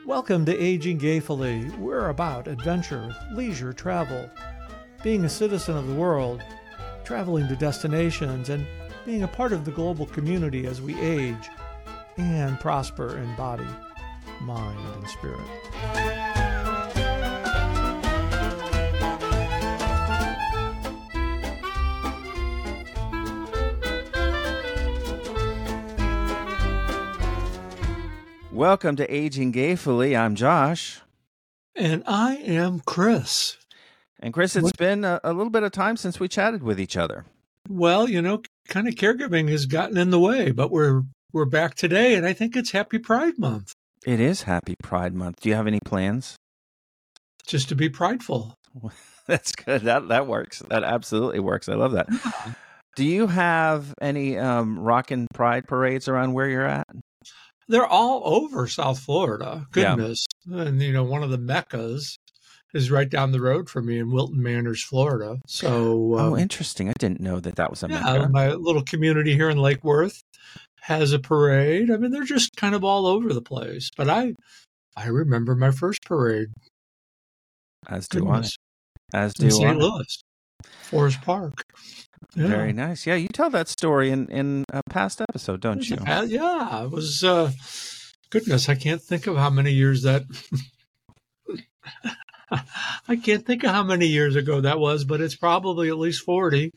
Welcome to Aging Gayfully. We're about adventure, leisure, travel, being a citizen of the world, traveling to destinations, and being a part of the global community as we age and prosper in body, mind, and spirit. Welcome to Aging Gayfully. I'm Josh. And I am Chris. And Chris, it's been a little bit of time since we chatted with each other. Well, kind of caregiving has gotten in the way, but we're back today, and I think it's Happy Pride Month. It is Happy Pride Month. Do you have any plans? Just to be prideful. That's good. That works. That absolutely works. I love that. Yeah. Do you have any rockin' pride parades around where you're at? They're all over South Florida. Goodness. Yeah. And, one of the meccas is right down the road from me in Wilton Manors, Florida. So, interesting. I didn't know that was a mecca. My little community here in Lake Worth has a parade. I mean, they're just kind of all over the place. But I remember my first parade. As do I. In St. Louis, Forest Park. Yeah. Very nice. Yeah, you tell that story in a past episode, don't you? Yeah, it was, goodness, I can't think of how many years that, I can't think of how many years ago that was, but it's probably at least 40.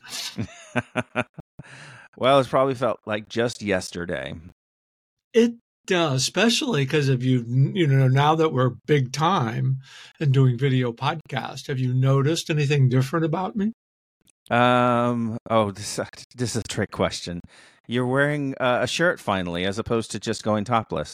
Well, it's probably felt like just yesterday. It does, especially because of now that we're big time and doing video podcast, have you noticed anything different about me? This is a trick question. You're wearing a shirt finally, as opposed to just going topless.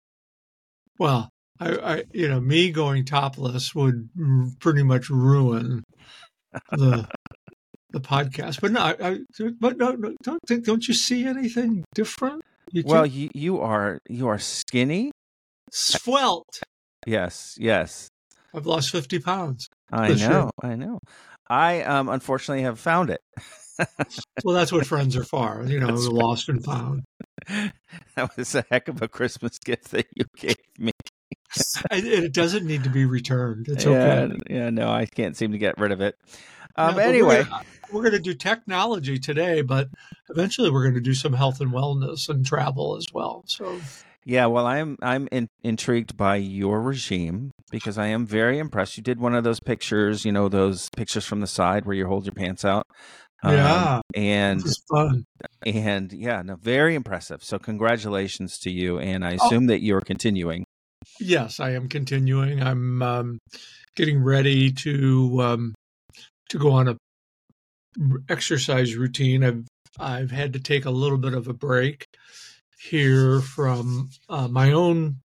Well, me going topless would pretty much ruin the podcast. But no, don't you see anything different? Well, you are skinny, svelte. Yes. I've lost 50 pounds. I know. I unfortunately have found it. Well, that's what friends are for, That's lost and found. That was a heck of a Christmas gift that you gave me. It doesn't need to be returned. It's okay. Yeah, no, I can't seem to get rid of it. Anyway, we're going to do technology today, but eventually we're going to do some health and wellness and travel as well. So. Yeah, well, I'm intrigued by your regime because I am very impressed. You did one of those pictures, those pictures from the side where you hold your pants out. Yeah, and this is fun. And very impressive. So congratulations to you. And I assume that you're continuing. Yes, I am continuing. I'm getting ready to go on a exercise routine. I've had to take a little bit of a break here from my own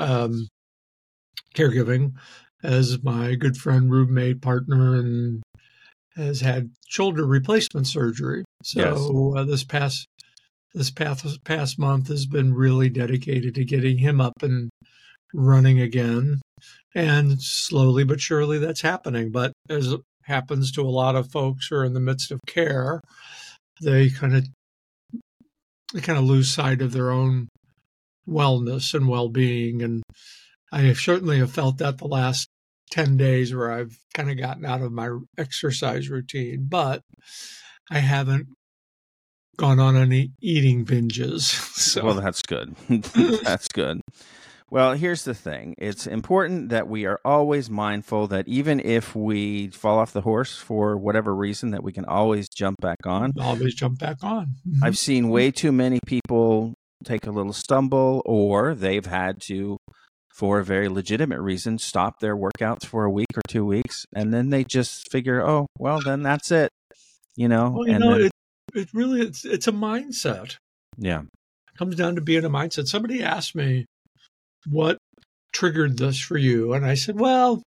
caregiving, as my good friend, roommate, partner, and has had shoulder replacement surgery. So yes. This past month has been really dedicated to getting him up and running again, and slowly but surely that's happening. But as happens to a lot of folks who are in the midst of care, they kind of lose sight of their own wellness and well-being. And I certainly have felt that the last 10 days where I've kind of gotten out of my exercise routine, but I haven't gone on any eating binges. So. Well, that's good. That's good. Well, here's the thing. It's important that we are always mindful that even if we fall off the horse for whatever reason, that we can always jump back on. Always jump back on. Mm-hmm. I've seen way too many people take a little stumble, or they've had to, for a very legitimate reason, stop their workouts for a week or 2 weeks, and then they just figure, oh, well, then that's it. Well, it really it's a mindset. Yeah. It comes down to being a mindset. Somebody asked me, what triggered this for you? And I said, well,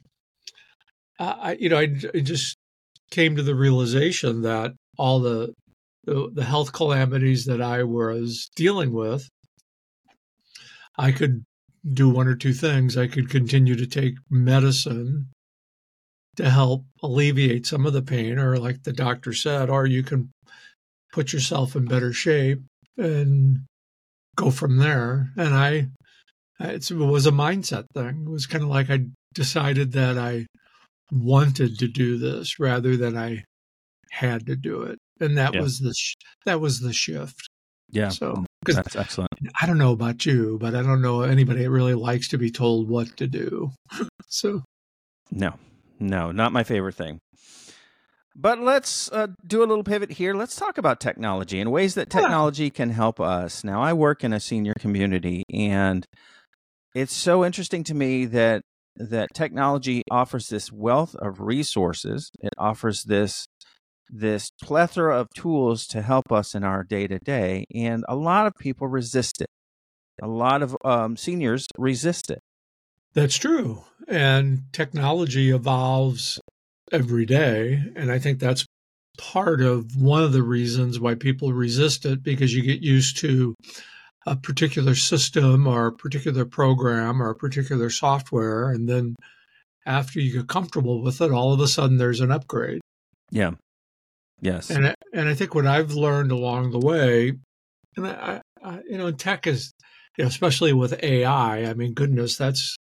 I just came to the realization that all the health calamities that I was dealing with, I could do one or two things. I could continue to take medicine to help alleviate some of the pain, or like the doctor said, or you can put yourself in better shape and go from there. And I It was a mindset thing. It was kind of like I decided that I wanted to do this rather than I had to do it, and that Yeah. was that was the shift. Yeah. So, because That's excellent. I don't know about you, but I don't know anybody that really likes to be told what to do. So, No, not my favorite thing. But let's do a little pivot here. Let's talk about technology and ways that technology can help us. Now, I work in a senior community, and it's so interesting to me that technology offers this wealth of resources. It offers this plethora of tools to help us in our day to day, and a lot of people resist it. A lot of seniors resist it. that's true. And technology evolves every day. And I think that's part of one of the reasons why people resist it, because you get used to a particular system or a particular program or a particular software. And then after you get comfortable with it, all of a sudden there's an upgrade. Yeah. Yes. And I think what I've learned along the way, and tech is, especially with AI, I mean, goodness, that's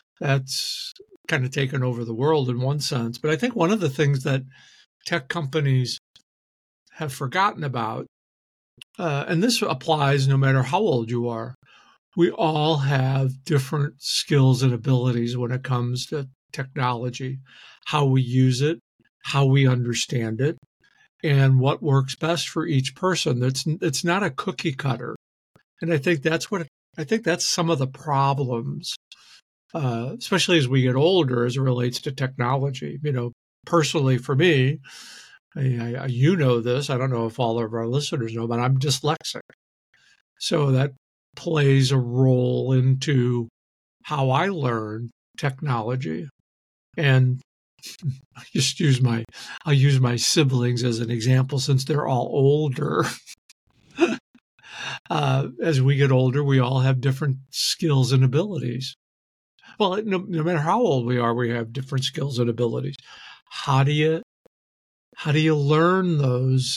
kind of taken over the world in one sense. But I think one of the things that tech companies have forgotten about, and this applies no matter how old you are, we all have different skills and abilities when it comes to technology, how we use it, how we understand it, and what works best for each person. It's not a cookie cutter. And I think that's some of the problems, especially as we get older, as it relates to technology. Personally for me, you know this. I don't know if all of our listeners know, but I'm dyslexic, so that plays a role into how I learn technology. And I'll use my siblings as an example, since they're all older. As we get older, we all have different skills and abilities. Well, no matter how old we are, we have different skills and abilities. How do you learn those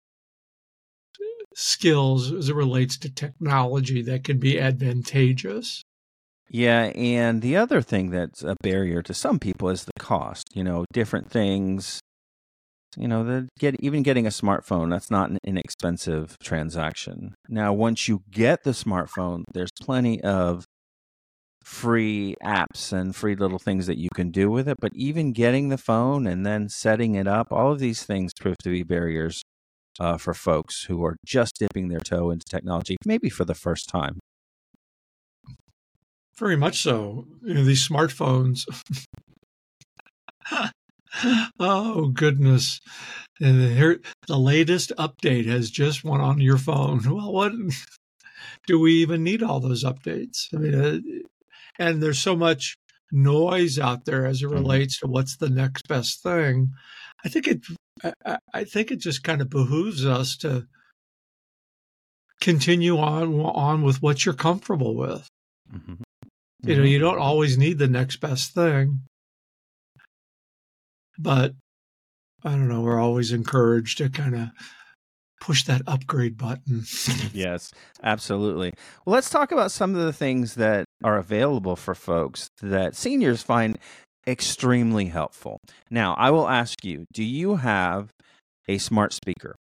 skills as it relates to technology that can be advantageous? Yeah, and the other thing that's a barrier to some people is the cost. Different things. Even getting a smartphone, that's not an inexpensive transaction. Now, once you get the smartphone, there's plenty of free apps and free little things that you can do with it. But even getting the phone and then setting it up, all of these things prove to be barriers for folks who are just dipping their toe into technology, maybe for the first time. Very much so. These smartphones. Oh, goodness. And here, the latest update has just went on your phone. Well, what do we even need all those updates? I mean, and there's so much noise out there as it relates to what's the next best thing. I think it just kind of behooves us to continue on with what you're comfortable with. Mm-hmm. You don't always need the next best thing, but I don't know, we're always encouraged to kind of push that upgrade button. Yes, absolutely. Well, let's talk about some of the things that are available for folks that seniors find extremely helpful. Now, I will ask you, do you have a smart speaker?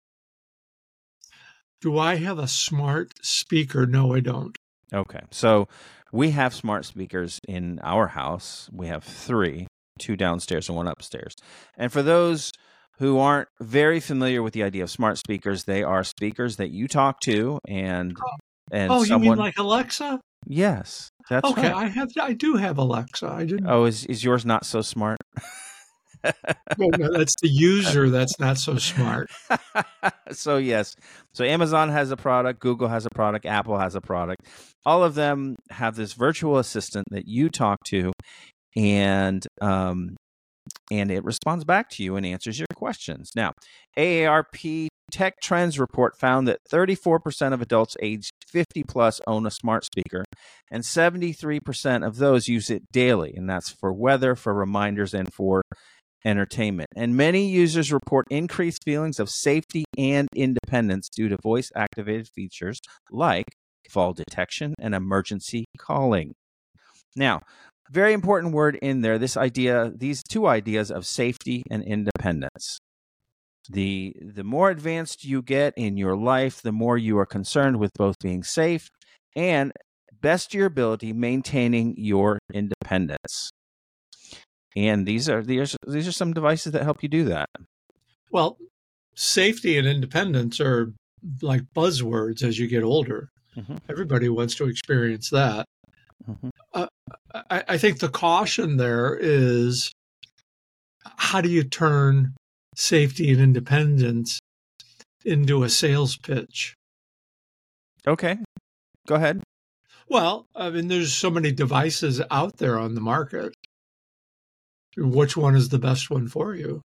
Do I have a smart speaker? No, I don't. Okay. So we have smart speakers in our house. We have 3, 2 downstairs and 1 upstairs. And for those who aren't very familiar with the idea of smart speakers, they are speakers that you talk to and someone... you mean like Alexa? Yes, that's okay. Right. I do have Alexa. I didn't. Oh, is yours not so smart? No, that's the user that's not so smart. So yes. So Amazon has a product, Google has a product, Apple has a product. All of them have this virtual assistant that you talk to, and it responds back to you and answers your questions. Now, AARP Tech Trends Report found that 34% of adults aged 50 plus own a smart speaker, and 73% of those use it daily, and that's for weather, for reminders, and for entertainment. And many users report increased feelings of safety and independence due to voice-activated features like fall detection, and emergency calling. Now, very important word in there, these two ideas of safety and independence. The more advanced you get in your life, the more you are concerned with both being safe and, best to your ability, maintaining your independence. And these are some devices that help you do that. Well, safety and independence are like buzzwords as you get older. Mm-hmm. Everybody wants to experience that. Mm-hmm. I think the caution there is, how do you turn safety and independence into a sales pitch? Okay, go ahead. Well, I mean, there's so many devices out there on the market. Which one is the best one for you?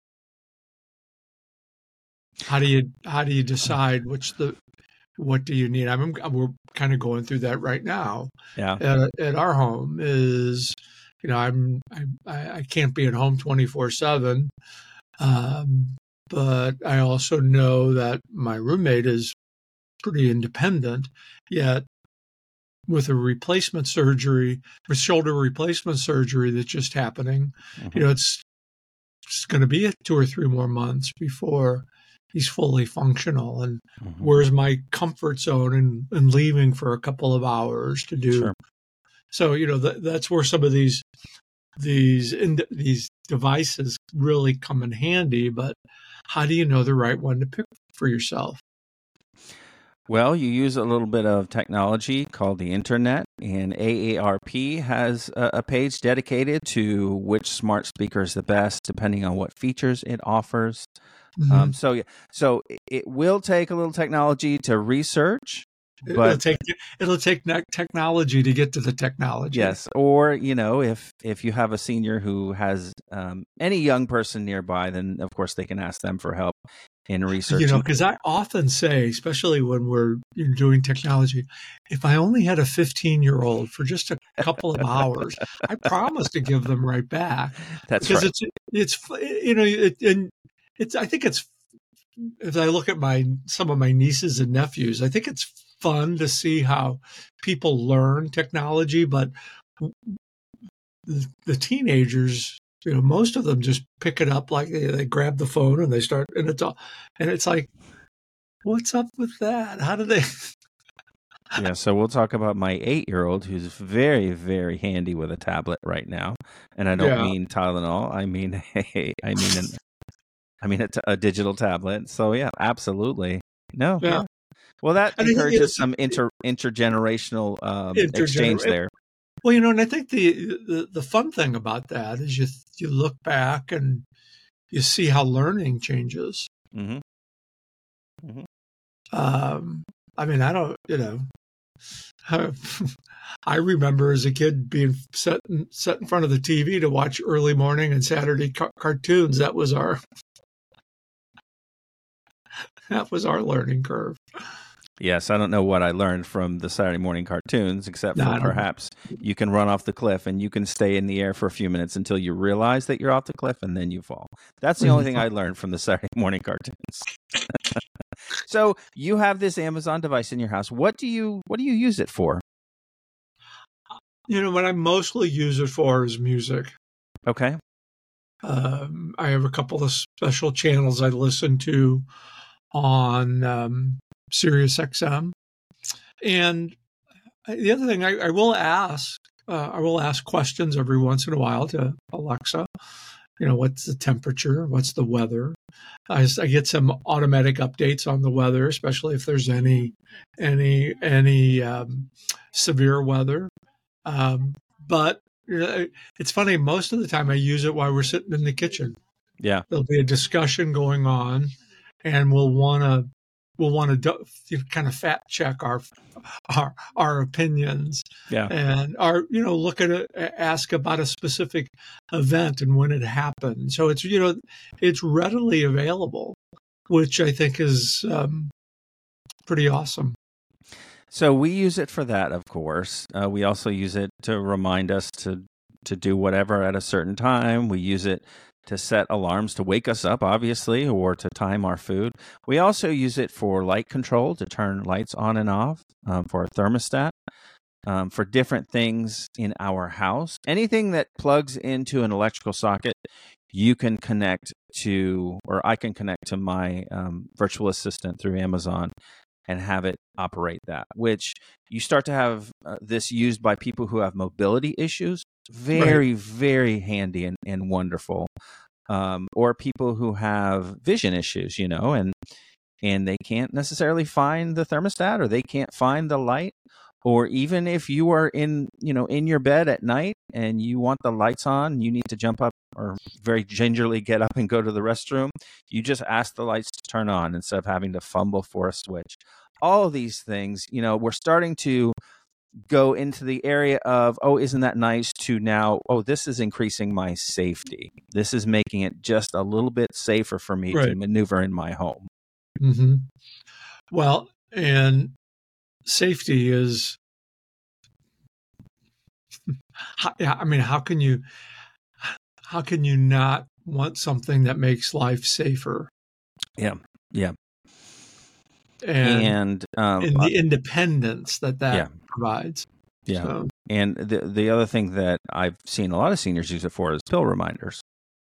How do you decide what do you need? We're kind of going through that right now. Yeah. At our home is, I can't be at home 24/7, but I also know that my roommate is pretty independent. Yet, with with shoulder replacement surgery that's just happening, mm-hmm. It's going to be 2 or 3 more months before he's fully functional. And mm-hmm. where's my comfort zone in leaving for a couple of hours to do? Sure. So, that's where some of these devices really come in handy. But how do you know the right one to pick for yourself? Well, you use a little bit of technology called the internet, and AARP has a page dedicated to which smart speaker is the best, depending on what features it offers. Mm-hmm. So it will take a little technology to research. But it'll take technology to get to the technology. Yes, or if you have a senior who has any young person nearby, then of course they can ask them for help in research. Because I often say, especially when we're doing technology, if I only had a 15-year-old for just a couple of hours, I promise to give them right back. That's because right. I think it's, as I look at some of my nieces and nephews, I think it's fun to see how people learn technology, but the teenagers, most of them just pick it up, like they grab the phone and they start, and it's like, what's up with that? How do they? Yeah, so we'll talk about my 8-year-old who's very, very handy with a tablet right now, and I don't mean Tylenol. I mean a digital tablet. So yeah, absolutely. No. Yeah. Well, that encourages some intergenerational exchange there. Well, and I think the fun thing about that is you look back and you see how learning changes. Mm-hmm. Mm-hmm. I mean, I don't, I remember as a kid being set in front of the TV to watch early morning and Saturday cartoons. That was our learning curve. Yes, I don't know what I learned from the Saturday morning cartoons, except for perhaps you can run off the cliff and you can stay in the air for a few minutes until you realize that you're off the cliff and then you fall. That's the only thing I learned from the Saturday morning cartoons. So you have this Amazon device in your house. What do you use it for? What I mostly use it for is music. Okay. I have a couple of special channels I listen to on Sirius XM. And the other thing, I will ask questions every once in a while to Alexa. What's the temperature? What's the weather? I get some automatic updates on the weather, especially if there's any severe weather. But it's funny. Most of the time, I use it while we're sitting in the kitchen. Yeah, there'll be a discussion going on, and we'll want to kind of fact check our opinions. Yeah, and look at it, ask about a specific event and when it happened. So it's readily available, which I think is pretty awesome. So we use it for that, of course. We also use it to remind us to do whatever at a certain time. We use it to set alarms to wake us up, obviously, or to time our food. We also use it for light control, to turn lights on and off, for a thermostat, for different things in our house. Anything that plugs into an electrical socket, you can connect to, or I can connect to my virtual assistant through Amazon and have it operate that, which you start to have this used by people who have mobility issues. Very, very handy and wonderful. Or people who have vision issues, and they can't necessarily find the thermostat, or they can't find the light. Or even if you are in your bed at night and you want the lights on, you need to jump up or very gingerly get up and go to the restroom, you just ask the lights to turn on instead of having to fumble for a switch. All of these things, we're starting to go into the area of, oh, isn't that nice, to now, oh, this is increasing my safety. This is making it just a little bit safer for me to maneuver in my home. Mm-hmm. Well, and safety is, I mean, how can you not want something that makes life safer? Yeah. And the independence that provides. Yeah. So. And the other thing that I've seen a lot of seniors use it for is pill reminders.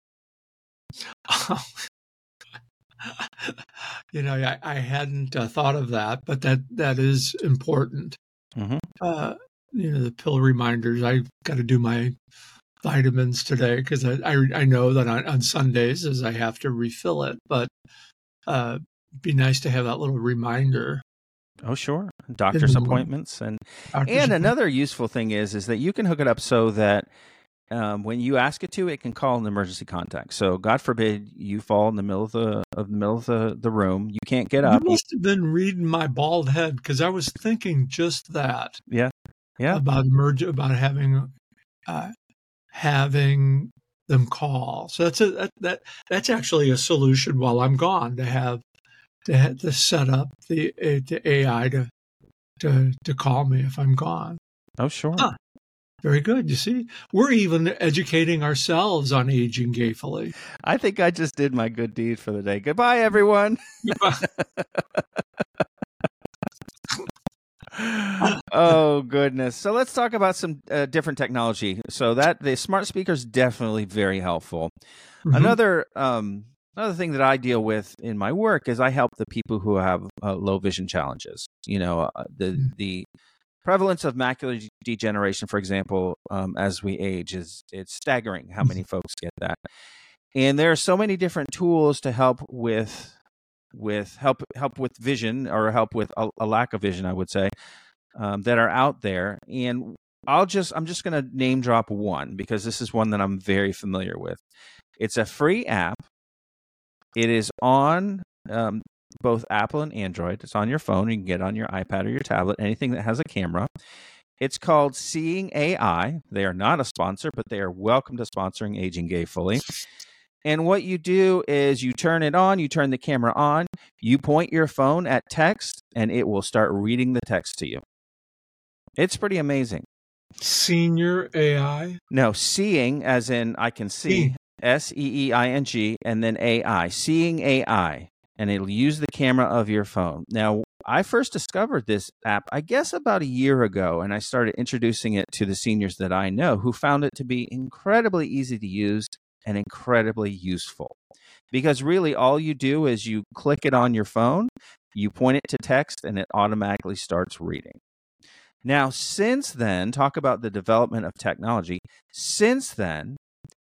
I hadn't thought of that, but that is important. Mm-hmm. The pill reminders. I've got to do my vitamins today because I know that on Sundays as I have to refill it, but be nice to have that little reminder. Oh, sure. Doctor's appointments. And another useful thing is that you can hook it up so that when you ask it to, it can call an emergency contact. So God forbid you fall in the middle of the room. You can't get up. You must have been reading my bald head, because I was thinking just that. Yeah. About having them call. So that's actually a solution while I'm gone, to set up the AI to call me if I'm gone. Oh, sure. Very good. You see, we're even educating ourselves on aging gayfully. I think I just did my good deed for the day. Goodbye, everyone. Oh, goodness. So let's talk about some different technology. So that the smart speaker is definitely very helpful. Mm-hmm. Another thing that I deal with in my work is I help the people who have low vision challenges. The prevalence of macular degeneration, for example, as we age, it's staggering how many folks get that. And there are so many different tools to help with vision, or help with a lack of vision, I would say, that are out there. And I'm just going to name drop one, because this is one that I'm very familiar with. It's a free app. It is on both Apple and Android. It's on your phone. You can get it on your iPad or your tablet, anything that has a camera. It's called Seeing AI. They are not a sponsor, but they are welcome to sponsoring Aging Gayfully. And what you do is you turn it on, you turn the camera on, you point your phone at text, and it will start reading the text to you. It's pretty amazing. Senior AI? No, seeing as in I can see. SEEING, and then AI, Seeing AI, and it'll use the camera of your phone. Now, I first discovered this app, I guess, about a year ago, and I started introducing it to the seniors that I know, who found it to be incredibly easy to use and incredibly useful. Because really, all you do is you click it on your phone, you point it to text, and it automatically starts reading. Now, since then, talk about the development of technology. Since then,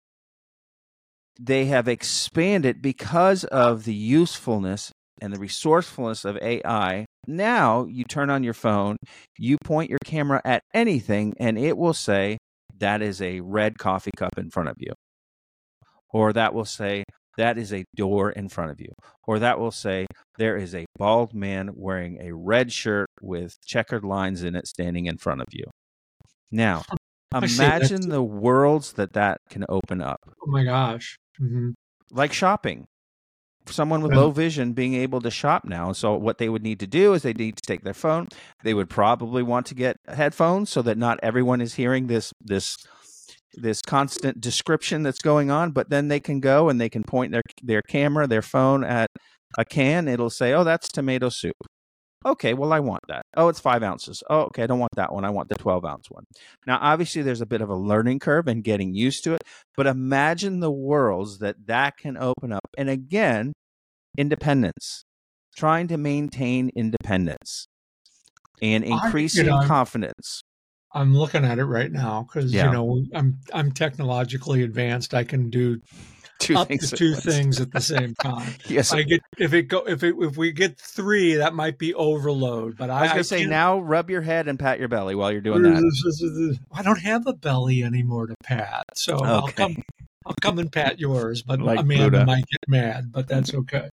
they have expanded because of the usefulness and the resourcefulness of AI. Now you turn on your phone, you point your camera at anything, and it will say, that is a red coffee cup in front of you. Or that will say, that is a door in front of you. Or that will say, there is a bald man wearing a red shirt with checkered lines in it standing in front of you. Now, imagine the worlds that can open up. Oh my gosh. Mm-hmm. Like shopping. Someone with low vision being able to shop now. So what they would need to do is they need to take their phone. They would probably want to get headphones so that not everyone is hearing this this constant description that's going on, but then they can go and they can point their camera, their phone at a can. It'll say, oh, that's tomato soup. Okay, well, I want that. Oh, it's 5 ounces. Oh, okay, I don't want that one. I want the 12-ounce one. Now, obviously, there's a bit of a learning curve and getting used to it, but imagine the worlds that can open up. And again, independence, trying to maintain independence and increasing confidence. I'm looking at it right now because I'm technologically advanced. I can do two things at the same time. Yes, if we get 3, that might be overload. But I was going to say, now rub your head and pat your belly while you're doing that. I don't have a belly anymore to pat, so okay. I'll come and pat yours. But like Amanda Buddha might get mad, but that's okay.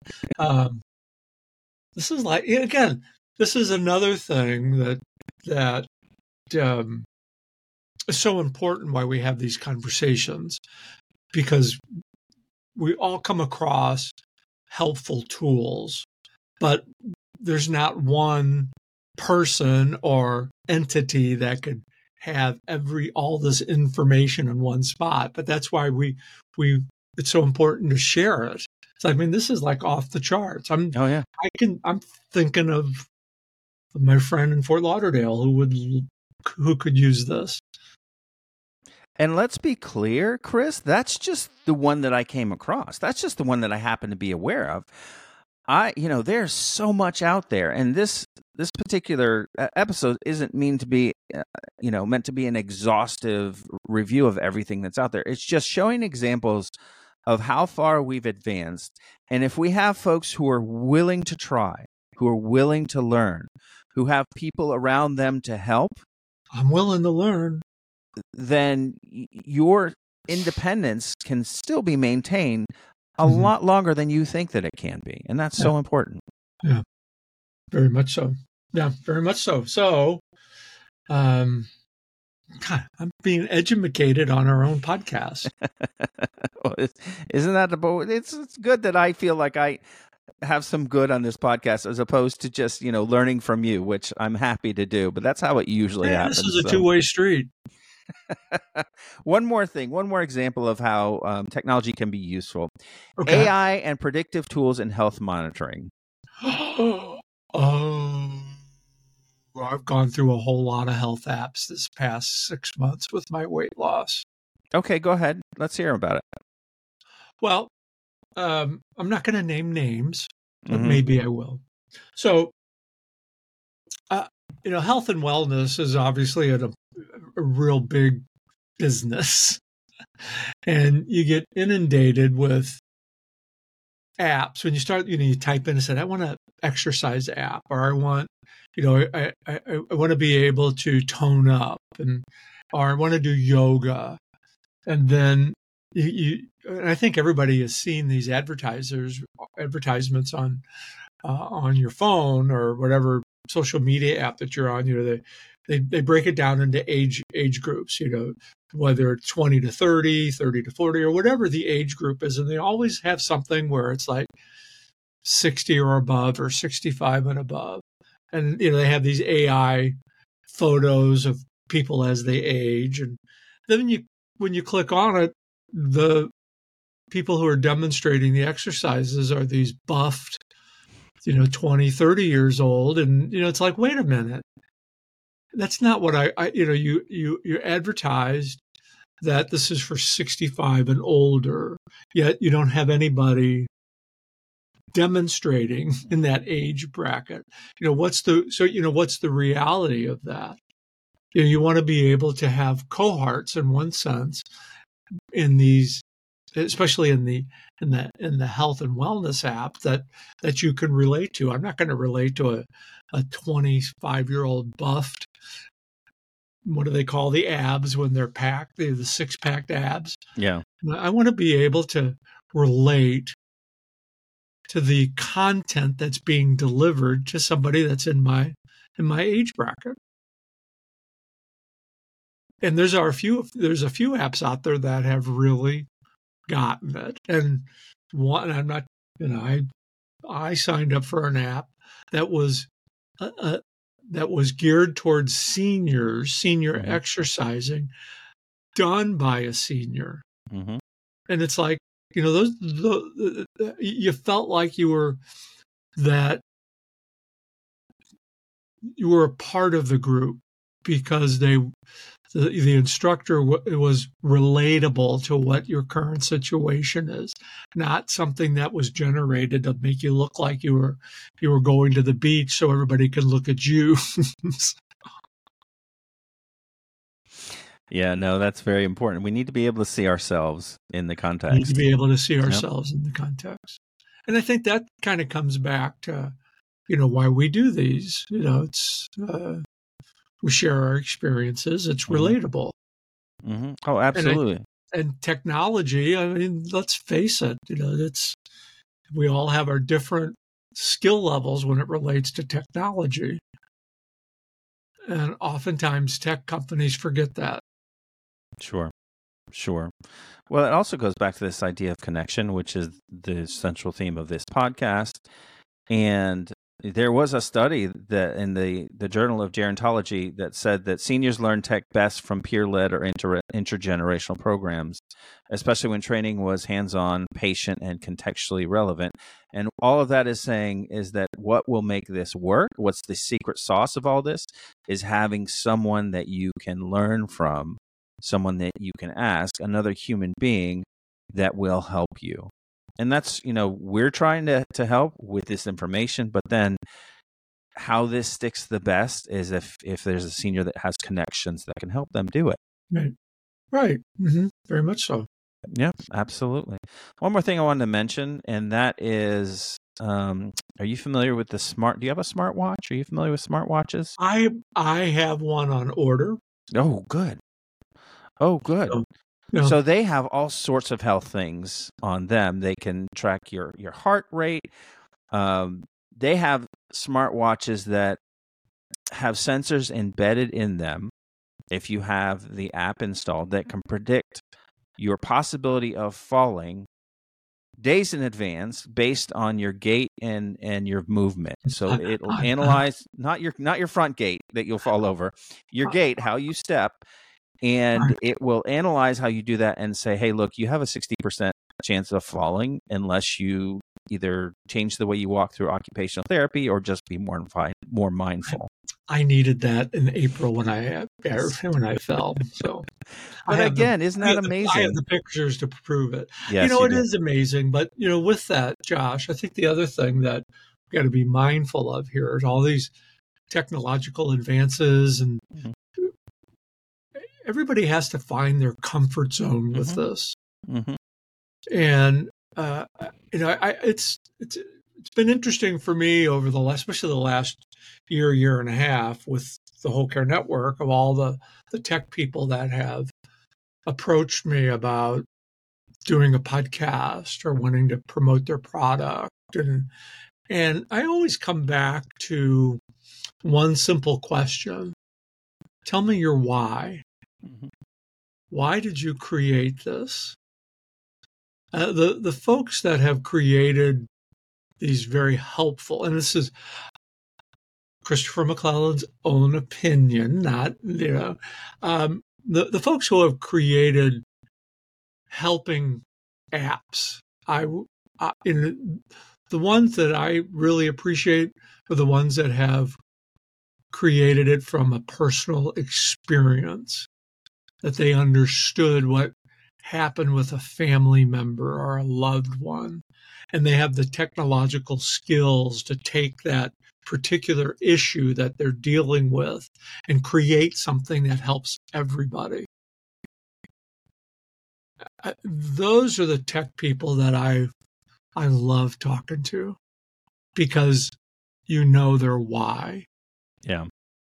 This is again. This is another thing that is so important. Why we have these conversations, because we all come across helpful tools, but there's not one person or entity that could have all this information in one spot. But that's why it's so important to share it. So, I mean, this is like off the charts. I'm thinking of my friend in Fort Lauderdale who could use this. And let's be clear, Chris, that's just the one that I came across. That's just the one that I happen to be aware of. There's so much out there, and this particular episode isn't meant to be an exhaustive review of everything that's out there. It's just showing examples of how far we've advanced. And if we have folks who are willing to try, who are willing to learn, who have people around them to help, I'm willing to learn, then your independence can still be maintained a lot longer than you think that it can be. And that's so important. Yeah, very much so. Yeah, very much so. So, I'm being educated on our own podcast. Well, isn't that it's good that I feel like I have some good on this podcast as opposed to just, learning from you, which I'm happy to do, but that's how it usually happens. This is a two-way street. One more example of how technology can be useful. Okay. AI and predictive tools in health monitoring. I've gone through a whole lot of health apps this past 6 months with my weight loss. Okay, go ahead. Let's hear about it. Well, I'm not going to name names, but maybe I will. So, health and wellness is obviously a real big business, and you get inundated with apps when you start. You type in and say, "I want an exercise app," or "I want, I want to be able to tone up," or "I want to do yoga," and then and I think everybody has seen these advertisements on your phone or whatever social media app that you're on. They break it down into age groups, whether it's 20 to 30, 30 to 40, or whatever the age group is. And they always have something where it's like 60 or above or 65 and above. And, they have these AI photos of people as they age. And then when you click on it, the people who are demonstrating the exercises are these buffed, 20, 30 years old. And, it's like, wait a minute. That's not what you advertised that this is for 65 and older, yet you don't have anybody demonstrating in that age bracket. What's the reality of that? You want to be able to have cohorts in one sense in these, especially in the health and wellness app that you can relate to. I'm not going to relate to a 25-year-old buffed, what do they call the abs when they're packed, the 6-packed abs. Yeah. I want to be able to relate to the content that's being delivered to somebody that's in my age bracket. And there's a few apps out there that have really gotten it. And I'm not, I signed up for an app that was geared towards senior exercising. done by a senior. Mm-hmm. And it's like, you felt like you were a part of the group because the instructor was relatable to what your current situation is, not something that was generated to make you look like you were going to the beach so everybody could look at you. Yeah, no, that's very important. We need to be able to see ourselves in the context. We need to be able to see ourselves in the context. And I think that kind of comes back to, why we do these. It's we share our experiences. It's relatable. Mm-hmm. Oh, absolutely. And technology, I mean, let's face it, we all have our different skill levels when it relates to technology. And oftentimes tech companies forget that. Sure. Well, it also goes back to this idea of connection, which is the central theme of this podcast. And there was a study that in the Journal of Gerontology that said that seniors learn tech best from peer-led or intergenerational programs, especially when training was hands-on, patient, and contextually relevant. And all of that is saying is that what will make this work, what's the secret sauce of all this, is having someone that you can learn from, someone that you can ask, another human being that will help you. And that's, we're trying to help with this information, but then how this sticks the best is if there's a senior that has connections that can help them do it. Right. Mm-hmm. Very much so. Yeah, absolutely. One more thing I wanted to mention, and that is, are you familiar with do you have a smartwatch? Are you familiar with smartwatches? I have one on order. Oh, good. So they have all sorts of health things on them. They can track your heart rate. They have smartwatches that have sensors embedded in them, if you have the app installed, that can predict your possibility of falling days in advance based on your gait and your movement. So it'll analyze not your front gait that you'll fall over, your gait, how you step. And it will analyze how you do that and say, hey, look, you have a 60% chance of falling unless you either change the way you walk through occupational therapy or just be more mindful. I needed that in April when I fell. So, but again, isn't that amazing? I have the pictures to prove it. Yes, it is amazing. But with that, Josh, I think the other thing that we've got to be mindful of here is all these technological advances, and everybody has to find their comfort zone with this. Mm-hmm. And it's been interesting for me over especially the last year and a half, with the Whole Care Network, of all the tech people that have approached me about doing a podcast or wanting to promote their product. And I always come back to one simple question. Tell me your why. Mm-hmm. Why did you create this? The folks that have created these very helpful, and this is Christopher McClelland's own opinion, not, the folks who have created helping apps. The ones that I really appreciate are the ones that have created it from a personal experience, that they understood what happened with a family member or a loved one, and they have the technological skills to take that particular issue that they're dealing with and create something that helps everybody. Those are the tech people that I love talking to, because their why. Yeah.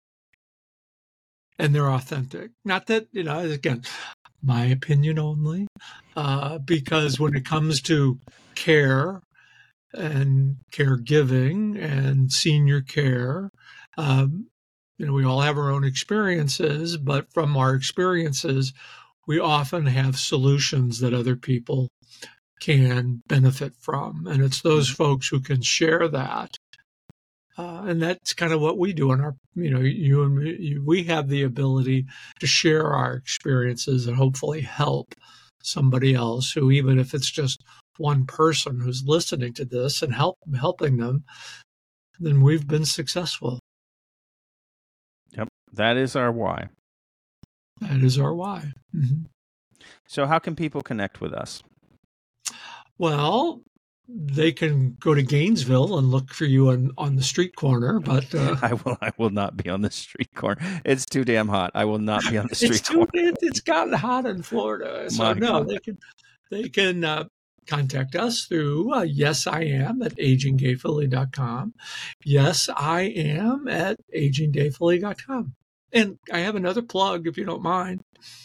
And they're authentic. Not that, again, my opinion only, because when it comes to care and caregiving and senior care, we all have our own experiences, but from our experiences, we often have solutions that other people can benefit from. And it's those folks who can share that And that's kind of what we do in our, you and me, we have the ability to share our experiences and hopefully help somebody else who, even if it's just one person who's listening to this and helping them, then we've been successful. Yep. That is our why. That is our why. Mm-hmm. So how can people connect with us? Well, they can go to Gainesville and look for you on the street corner, but I will not be on the street corner. It's too damn hot. I will not be on the street corner. It's gotten hot in Florida, so no, they can contact us through Yes I Am at aginggayphilly.com. Yes I Am at aginggayphilly.com. And I have another plug, if you don't mind.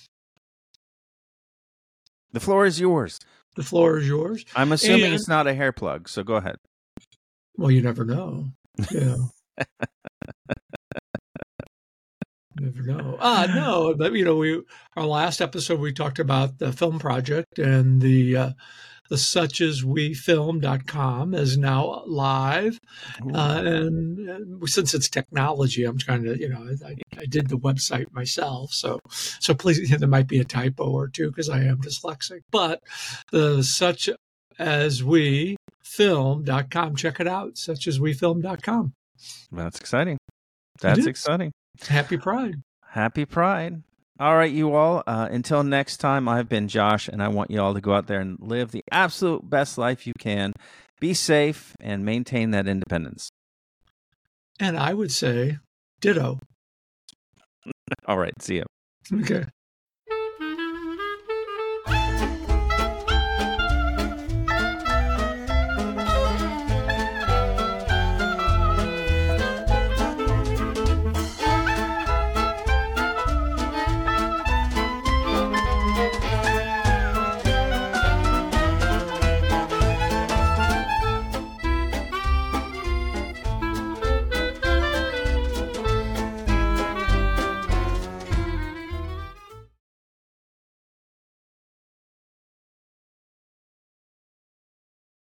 The floor is yours. The floor is yours. I'm assuming it's not a hair plug, so go ahead. Well, you never know. Yeah. Never know. No, but our last episode we talked about the film project, and the suchaswefilm.com is now live. And since it's technology, I'm trying to, I did the website myself. So please, there might be a typo or two because I am dyslexic, but the suchaswefilm.com, check it out. Suchaswefilm.com. That's exciting. That's exciting. Happy Pride. Happy Pride. All right, you all. Until next time, I've been Josh, and I want you all to go out there and live the absolute best life you can. Be safe and maintain that independence. And I would say ditto. All right. See you. Okay.